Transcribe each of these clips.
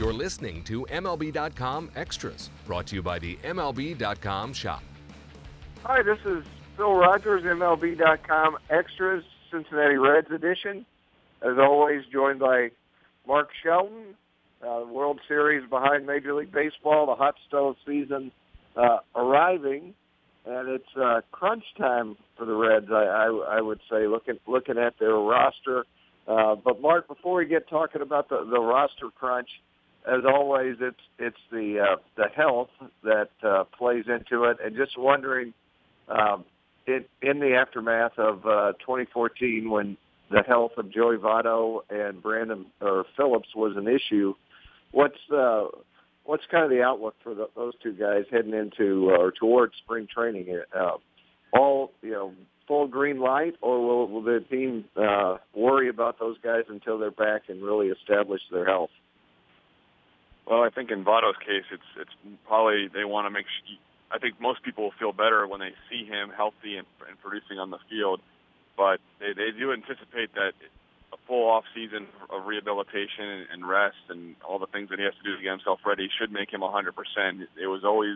You're listening to MLB.com Extras, brought to you by the MLB.com shop. Hi, this is Phil Rogers, MLB.com Extras, Cincinnati Reds edition. As always, joined by Mark Shelton, World Series behind Major League Baseball, the hot stove season arriving, and it's crunch time for the Reds, I would say, looking at their roster. But Mark, before we get talking about the roster crunch, as always, it's the health that plays into it, and just wondering, in the aftermath of 2014, when the health of Joey Votto and Brandon Phillips was an issue, what's kind of the outlook for those two guys heading into or towards spring training here? All full green light, or will the team worry about those guys until they're back and really establish their health? Well, I think in Votto's case, it's probably they want to make sure. I think most people will feel better when they see him healthy and producing on the field, but they do anticipate that a full off season of rehabilitation and rest and all the things that he has to do to get himself ready should make him 100%. It was always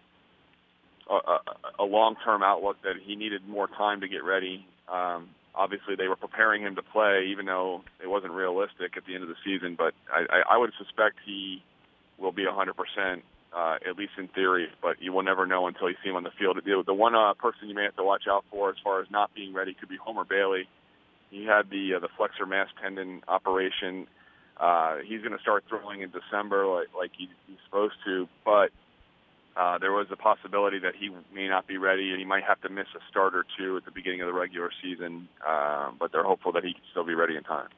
a long-term outlook that he needed more time to get ready. Obviously, they were preparing him to play, even though it wasn't realistic at the end of the season. But I would suspect he will be 100%, at least in theory. But you will never know until you see him on the field. The one person you may have to watch out for as far as not being ready could be Homer Bailey. He had the flexor mass tendon operation. He's going to start throwing in December like he's supposed to, but there was a possibility that he may not be ready, and he might have to miss a start or two at the beginning of the regular season, but they're hopeful that he can still be ready in time.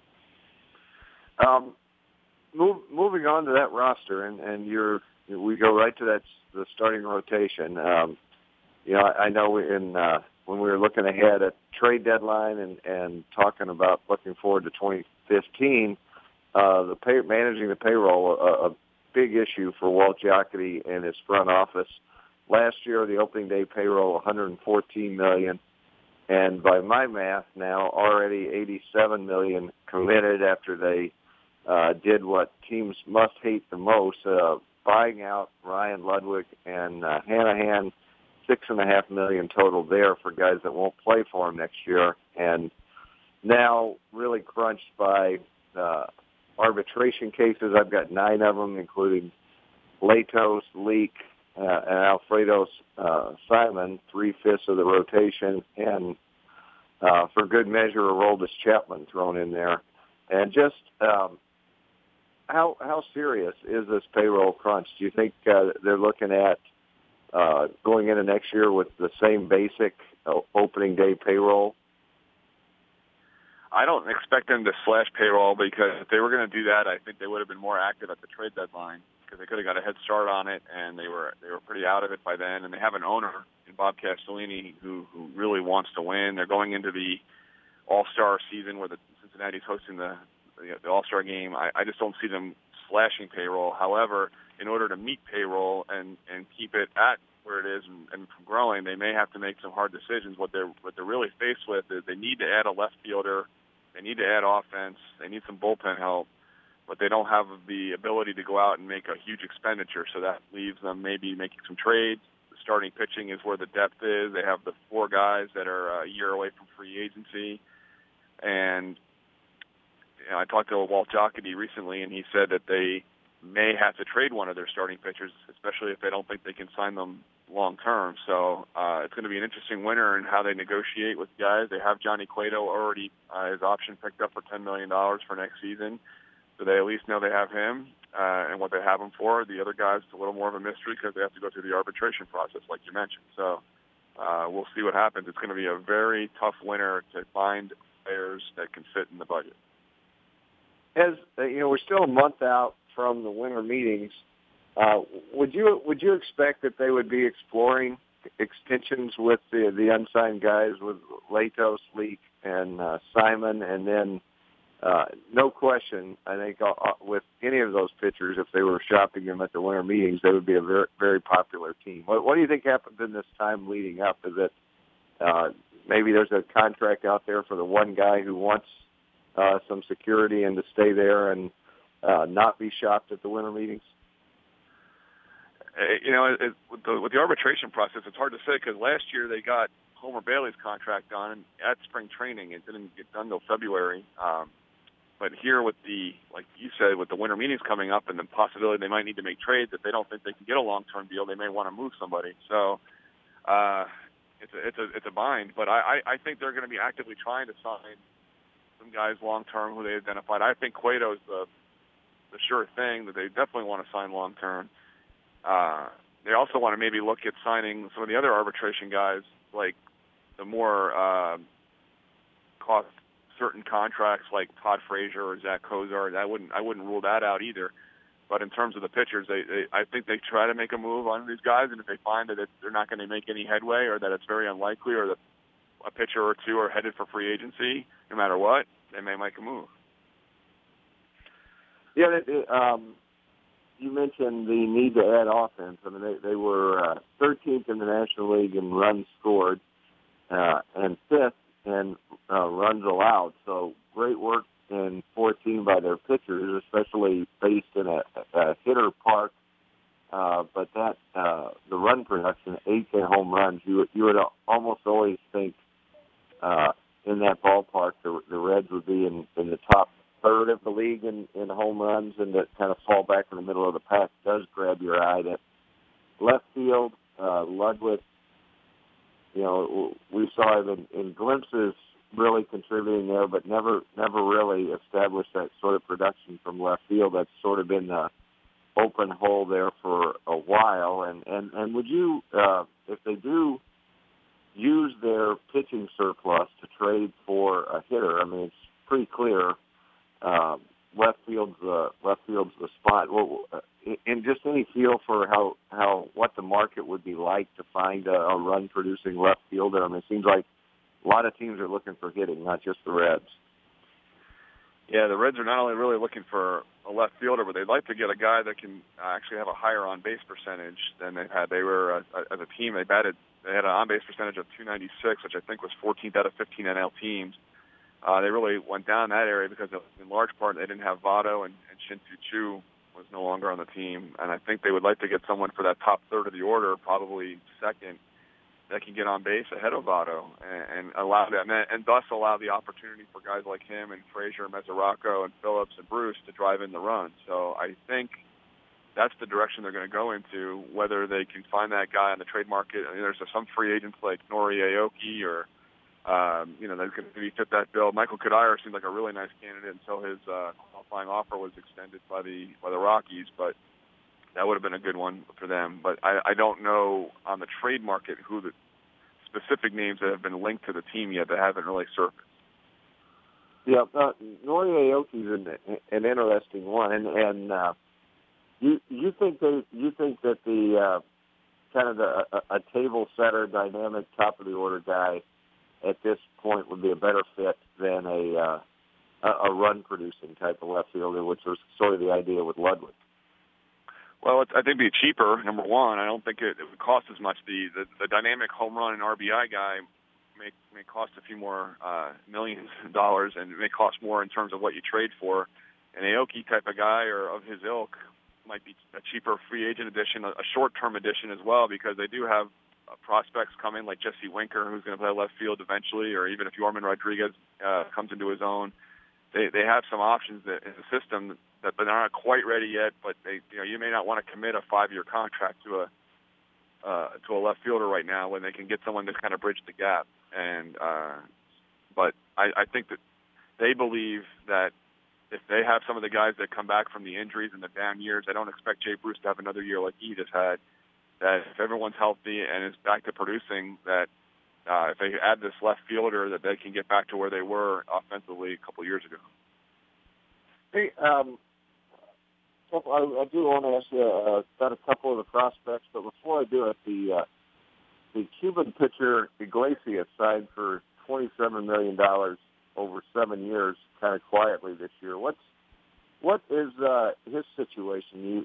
Moving on to that roster, and we go right to the starting rotation. I know when we were looking ahead at trade deadline and talking about looking forward to 2015, managing the payroll, a big issue for Walt Jocketty and his front office. Last year, the opening day payroll, $114 million, and by my math now, already $87 million committed after they did what teams must hate the most, buying out Ryan Ludwig and Hanahan. $6.5 million total there for guys that won't play for him next year, and now really crunched by arbitration cases. I've got 9 of them, including Latos, Leak, and Alfredo Simon, 3/5 of the rotation, and for good measure, Aroldis Chapman thrown in there. And just how serious is this payroll crunch? Do you think they're looking at going into next year with the same basic opening day payroll? I don't expect them to slash payroll, because if they were going to do that, I think they would have been more active at the trade deadline, because they could have got a head start on it, and they were pretty out of it by then. And they have an owner in Bob Castellini who really wants to win. They're going into the All-Star season where the Cincinnati's hosting the All-Star game. I just don't see them slashing payroll. However, in order to meet payroll and keep it at where it is and from growing, they may have to make some hard decisions. What they're really faced with is they need to add a left fielder, they need to add offense, they need some bullpen help, but they don't have the ability to go out and make a huge expenditure. So that leaves them maybe making some trades. The starting pitching is where the depth is. They have the 4 guys that are a year away from free agency, and I talked to Walt Jocketty recently, and he said that they may have to trade one of their starting pitchers, especially if they don't think they can sign them long term. So it's going to be an interesting winter in how they negotiate with guys. They have Johnny Cueto already, his option picked up for $10 million for next season. So they at least know they have him and what they have him for. The other guys, it's a little more of a mystery because they have to go through the arbitration process, like you mentioned. So we'll see what happens. It's going to be a very tough winter to find players that can fit in the budget. As we're still a month out from the winter meetings. Would you expect that they would be exploring extensions with the unsigned guys, with Latos, Leak, and Simon, and then no question, I think with any of those pitchers, if they were shopping them at the winter meetings, they would be a very, very popular team. What do you think happened in this time leading up? Is it maybe there's a contract out there for the one guy who wants some security and to stay there, and not be shopped at the winter meetings? With the arbitration process, it's hard to say because last year they got Homer Bailey's contract done at spring training. It didn't get done until February. But here with like you said, with the winter meetings coming up and the possibility they might need to make trades, if they don't think they can get a long-term deal, they may want to move somebody. So it's a bind. But I think they're going to be actively trying to sign some guys long-term who they identified. I think Cueto's the sure thing that they definitely want to sign long-term. They also want to maybe look at signing some of the other arbitration guys, like the more cost certain contracts like Todd Frazier or Zach Kozar. I wouldn't rule that out either. But in terms of the pitchers, I think they try to make a move on these guys, and if they find that they're not going to make any headway or that it's very unlikely or that a pitcher or two are headed for free agency, no matter what, they may make a move. Yeah, you mentioned the need to add offense. I mean, they were 13th in the National League in runs scored and 5th in runs allowed. So great work in 14 by their pitchers, especially based in a hitter park. But that the run production, 8 home runs, you would almost always think in that ballpark the Reds would be in the top third of the league in home runs, and to kind of fall back in the middle of the pack does grab your eye. That left field, Ludwig, we saw him in glimpses really contributing there, but never really established that sort of production from left field. That's sort of been the open hole there for a while. And would you, if they do use their pitching surplus to trade for a hitter, I mean, it's pretty clear left field's the spot. And just any feel for what the market would be like to find a run producing left fielder. I mean, it seems like a lot of teams are looking for hitting, not just the Reds. Yeah, the Reds are not only really looking for a left fielder, but they'd like to get a guy that can actually have a higher on-base percentage than they've had. They were, as a team, they had an on-base percentage of .296, which I think was 14th out of 15 NL teams. They really went down that area because, in large part, they didn't have Votto, and Shin-Soo Choo was no longer on the team. And I think they would like to get someone for that top third of the order, probably second, that can get on base ahead of Votto and allow that, and thus allow the opportunity for guys like him and Frazier, Mesoraco, and Phillips and Bruce to drive in the run. So I think that's the direction they're going to go into. Whether they can find that guy on the trade market, I mean, there's some free agents like Nori Aoki or that could maybe fit that bill. Michael Kadire seemed like a really nice candidate until his qualifying offer was extended by the Rockies, but that would have been a good one for them. But I don't know on the trade market who the specific names that have been linked to the team yet that haven't really surfaced. Yeah, Nori Aoki's an interesting one, and you think that the kind of a table setter, dynamic top of the order guy at this point would be a better fit than a run producing type of left fielder, which was sort of the idea with Ludwig. Well, I think it'd be cheaper, number one. I don't think it would cost as much. The dynamic home run and RBI guy may cost a few more millions of dollars, and it may cost more in terms of what you trade for. An Aoki type of guy or of his ilk might be a cheaper free agent addition, a short-term addition as well, because they do have prospects coming like Jesse Winker, who's going to play left field eventually, or even if Yorman Rodriguez comes into his own. They have some options in the system that they're not quite ready yet, but you may not want to commit a 5-year contract to a left fielder right now when they can get someone to kind of bridge the gap. And but I think that they believe that if they have some of the guys that come back from the injuries and the down years, I don't expect Jay Bruce to have another year like he just had. That if everyone's healthy and is back to producing, that if they add this left fielder, that they can get back to where they were offensively a couple of years ago. Hey, I do want to ask you about a couple of the prospects, but before I do it, the Cuban pitcher Iglesias signed for $27 million over 7 years, kind of quietly this year. What is his situation?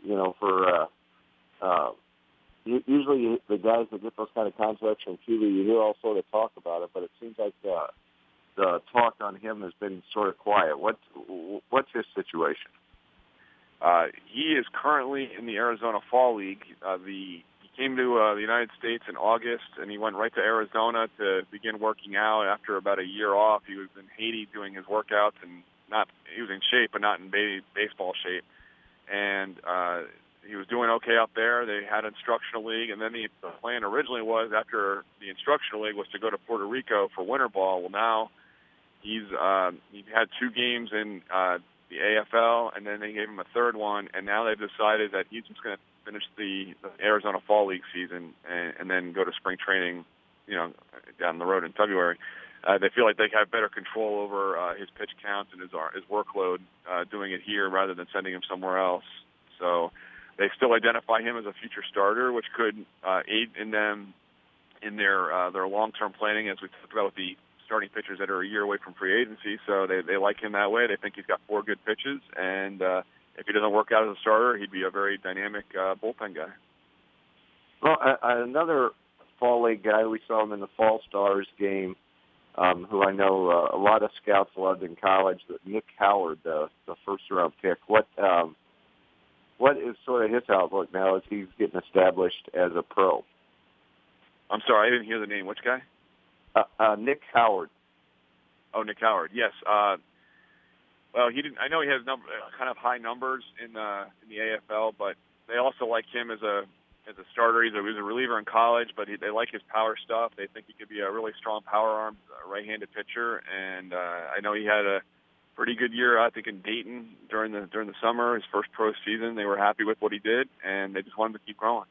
Usually the guys that get those kind of contracts from Cuba, you hear all sort of talk about it, but it seems like the talk on him has been sort of quiet. What's his situation? He is currently in the Arizona Fall League. He came to the United States in August, and he went right to Arizona to begin working out after about a year off. He was in Haiti doing his workouts, and he was in shape, but not in baseball shape. And he was doing okay up there. They had instructional league, and then the plan originally was, after the instructional league, was to go to Puerto Rico for winter ball. Well, now he had 2 games in the AFL, and then they gave him a third one, and now they've decided that he's just going to finish the Arizona Fall League season and then go to spring training, down the road in February. They feel like they have better control over his pitch counts and his workload doing it here rather than sending him somewhere else. So they still identify him as a future starter, which could aid in them in their long-term planning, as we talked about with the starting pitchers that are a year away from free agency. So they like him that way. They think he's got 4 good pitches, and if he doesn't work out as a starter, he'd be a very dynamic bullpen guy. Well, another Fall League guy, we saw him in the Fall Stars game, who I know a lot of scouts loved in college, Nick Howard, the first-round pick. What is sort of his outlook now as he's getting established as a pro? I'm sorry, I didn't hear the name. Which guy? Nick Howard. Oh, Nick Howard. Yes. Well, he didn't. I know he has kind of high numbers in the AFL, but they also like him as a starter. He was a reliever in college, but they like his power stuff. They think he could be a really strong power arm, right-handed pitcher. And I know he had a pretty good year, I think, in Dayton during the summer, his first pro season. They were happy with what he did, and they just wanted to keep growing.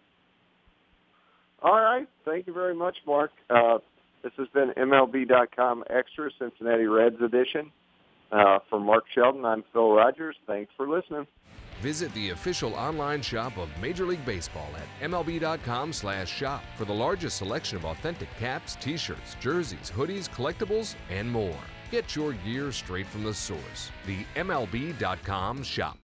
All right. Thank you very much, Mark. This has been MLB.com Extra Cincinnati Reds edition. For Mark Sheldon, I'm Phil Rogers. Thanks for listening. Visit the official online shop of Major League Baseball at MLB.com/shop for the largest selection of authentic caps, t-shirts, jerseys, hoodies, collectibles, and more. Get your gear straight from the source. The MLB.com shop.